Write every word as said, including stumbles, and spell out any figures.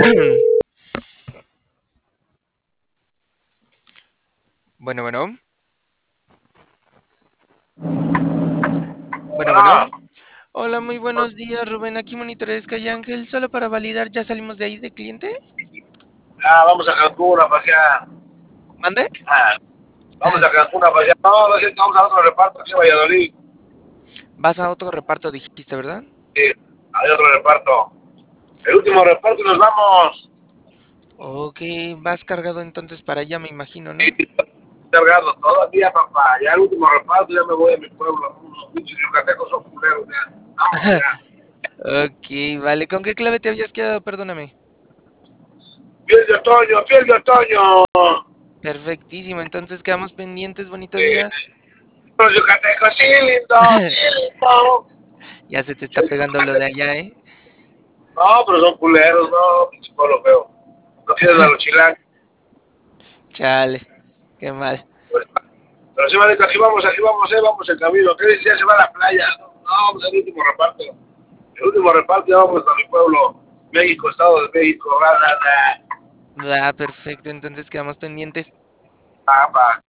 Bueno, bueno, bueno, bueno. Ah, Hola, muy buenos días, Rubén. Aquí monitorees Calle Ángel. Solo para validar, ¿ya salimos de ahí de cliente? ah, vamos a Cancún a pasear. ¿Mande? Ah, vamos a Cancún a pasear. No, no es cierto, vamos a otro reparto aquí en Valladolid. Vas a otro reparto, dijiste, ¿verdad? Sí, hay otro reparto. El último reparto y nos vamos. Ok, vas cargado entonces para allá, me imagino, Sí, ¿no? cargando todo el día, papá. Ya el último reparto, ya me voy a mi pueblo. Unos pinches yucatecos son culeros ya. Vámonos ya. Ok, vale. ¿Con qué clave te habías quedado? Perdóname. Piel de otoño, piel de otoño. Perfectísimo, entonces quedamos pendientes. Bonito Eh, día. los yucatecos, sí, lindo, sí, lindo. Ya se te está pegando lo de allá, ¿eh? No, pero son culeros, no, pinche pueblo feo. No quieren a los chilangos. Chale, qué mal. Pues, pero sí, manito, aquí vamos, aquí vamos, eh, vamos en camino. ¿Qué dice? Ya se va a la playa. No, vamos al último reparto. El último reparto, ya vamos a mi pueblo. México, Estado de México. Bla, bla, bla. Va, perfecto, entonces quedamos pendientes. Ah, pa.